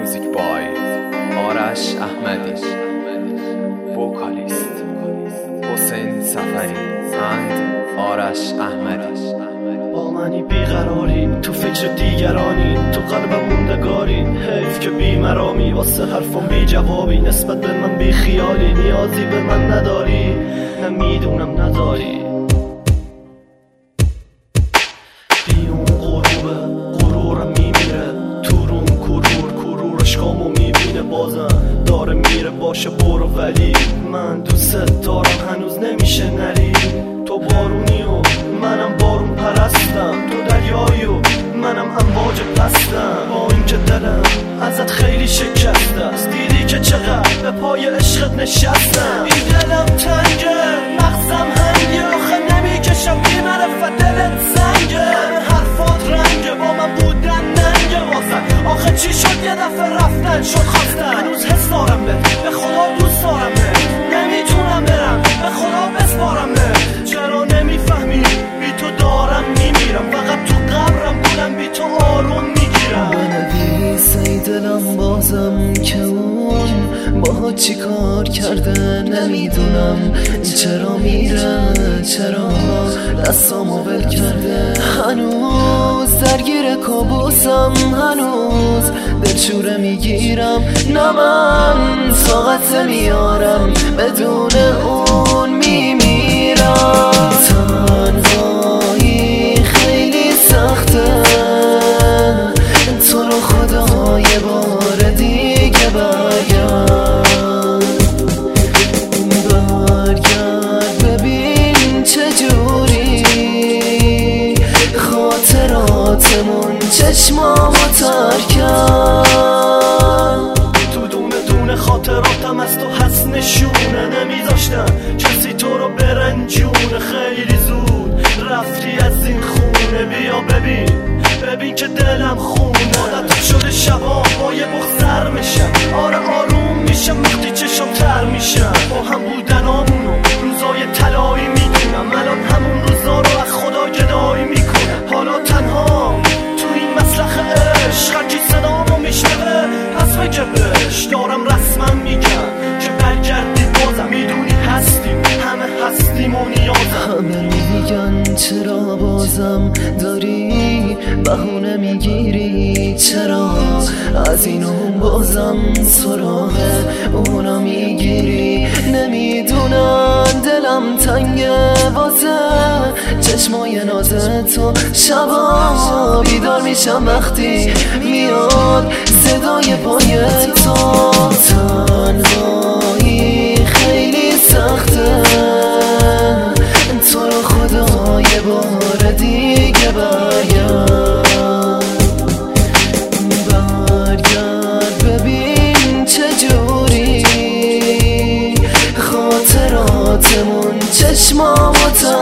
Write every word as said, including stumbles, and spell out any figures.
Music by آرش احمدی. وکالیست حسین سفری and آرش احمدی. با منی بیقراری، تو فکر دیگرانی، تو قلبم موندگاری. حیف که بیمرامی، واسه حرفم بی جوابی. نسبت به من بی خیالی، نیازی به من نداری، نمیدونم نداری. بیون غروبه، غرورم میمیره، تو روم کرور کرور عشقامو میبینه. بازم داره میره، باشه برو، ولی من دوست دارم، هنوز نمیشه نری. تو بارونی و منم بارون پرستم، تو دریایی و منم امواج پستم. با اینکه دلم ازت خیلی شکسته است، دیدی که چقدر به پای عشقت نشستم. این دلم تنگه، مغزم هنگه، آخه نمیکشم بی معرفت دلت زنگه. حرفات رنگه، با من بودن ننگه واسه. آخه چی شد یه دفعه رفتن شد خواستن. هنوز حس دارم به به خدا دوست دارم به، نمیتونم برم به خدا بسپارم به. چرا نمیفهمی بی تو دارم میمیرم، فقط تو قبرم بودم بی تو آروم میگیرم. بنویس ای دلم بازم که اون باها چی کار کرده نمیدونم. چرا میره، چرا دستامو ول کرده. هنوز درگیر کابوسم، هنوز دلشوره میگیرم. نه من طاقت میارم، بدون اون میمیرم. تنهایی خیلی سخته، تو رو خدا یه بار دیگه برگرد. برگرد ببین چجوری خاطراتمون چشمامو تر کرد. تو دونه دونه خاطراتم از تو هست نشونه، نمیذاشتم کسی تو رو برنجونه. خیلی زود رفتی از این خونه، بیا ببین ببین که دلم خون. عادت شده شبا با یه بخ سر میشم، آره آروم میشم وقتی چشم تر میشم. با هم بودنامونو روزای طلایی میدونم، الان همون روزا رو از خدا گدایی میکنم. حالا تنها تو این مسلخ عشق، هرکی صدامو میشنوه پس بگه بهش دارم رسما میگم که برگردی. بازم میدونی هستیم، همه هستیم و نیازم. همه میگن چرا بازم داری بهونه میگیری، چرا از این اون بازم سراغ اونا میگیری. نمیدونن دلم تنگه واسه چشمای نازه تو. شبا بیدار میشم وقتی میاد صدای پای تو. تنهایی خیلی سخته، تو رو خدا یه بار دیگه برگرد. برگرد ببین چجوری خاطراتمون چشمامو